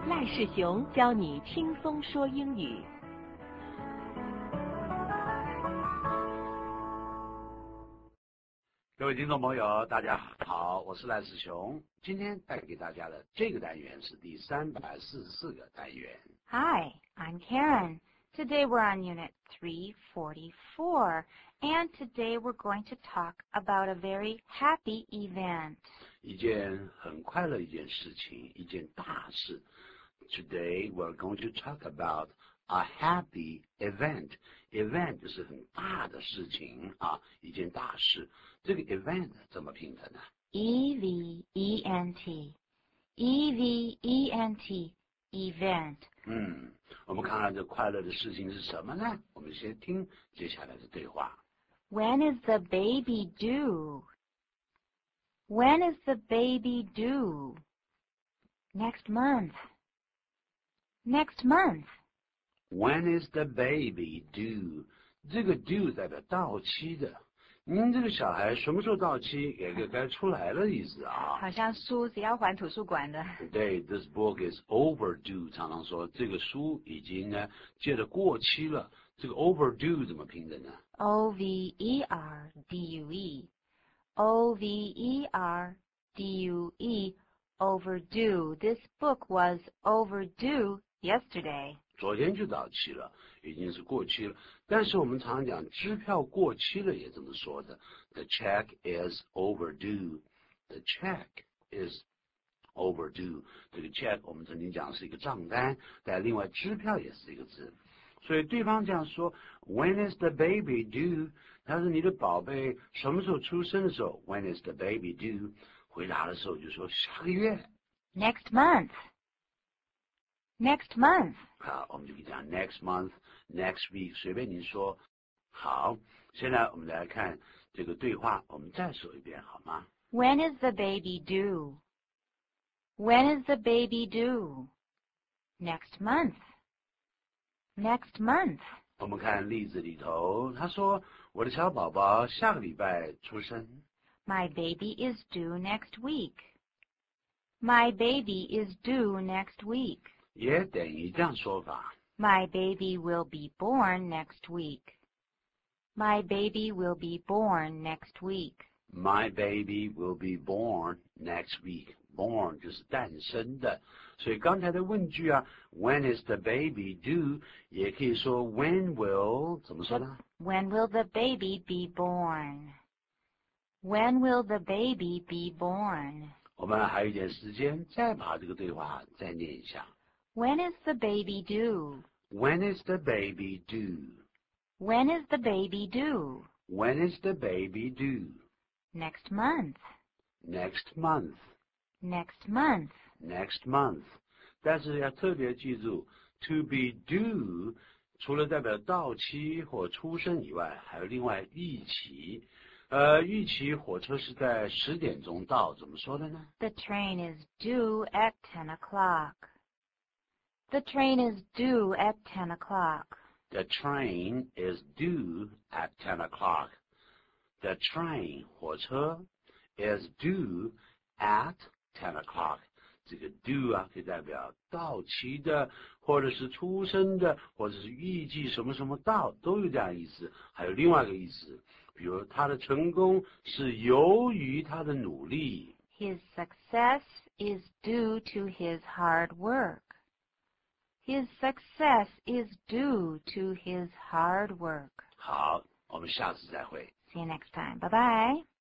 赖世雄教你轻松说英语。 各位听众朋友，大家好，我是赖世雄。今天带给大家的这个单元是第344个单元。 Hi, I'm Karen. Today we're on Unit 344, and today we're going to talk about a very happy event. 一件很快乐一件事情，一件大事。Today we're going to talk about a happy event. Event 就是很大的事情啊，一件大事。这个 event 怎么拼的呢？ E-V-E-N-T. E-V-E-N-T. Event. 我们看看这快乐的事情是什么呢？我们先听接下来的对话。 When is the baby due? When is the baby due? Next month. Next month. When is the baby due? 这个 due 代表到期的。您这个小孩什么时候到期？也该出来了意思啊。 好像书是要还图书馆的。 对 ，this book is overdue。常常说这个书已经呢借着过期了。这个 overdue 怎么拼的呢？ O-V-E-R-D-U-E. O-V-E-R-D-U-E. Overdue. This book was overdue yesterday. 昨天就到期了，已经是过期了。但是我们常常讲支票过期了也这么说的。The check is overdue. The check is overdue. 这个 check 我们曾经讲是一个账单，但另外支票也是一个字。所以对方这样说 ，When is the baby due？ 他说你的宝贝什么时候出生的时候 ？When is the baby due？ 回答的时候就说下个月。 Next month. Next month. 好，我们就可以讲 next month, next week， 随便您说。好，现在我们来看这个对话，我们再说一遍好吗？ When is the baby due? When is the baby due? Next month. Next month. 我们看例子里头，他说我的小宝宝下个礼拜出生。 My baby is due next week. My baby is due next week. 也等于这样说法。 My baby will be born next week. My baby will be born next week. My baby will be born next week. Born 就是诞生的，所以刚才的问句啊 ，When is the baby due？ 也可以说 When will 怎么说呢 When will the baby be born? When will the baby be born? 我们还有一点时间，再把这个对话再念一下。 When is the baby due? When is the baby due? When is the baby due? When is the baby due? Next month. Next month. Next month. Next month. 但是要特别记住 ，to be due 除了代表到期或出生以外，还有另外预期。预期火车是在10点钟到，怎么说的呢？ The train is due at 10 o'clock. The train is due at 10 o'clock. The train is due at 10 o'clock. The train 火车 is due at 10 o'clock. 这个 due 啊，可以代表到期的，或者是出生的，或者是预计什么什么到，都有这样意思。还有另外一个意思，比如他的成功是由于他的努力。 His success is due to his hard work. His success is due to his hard work. 好，我们下次再会。 See you next time. Bye-bye.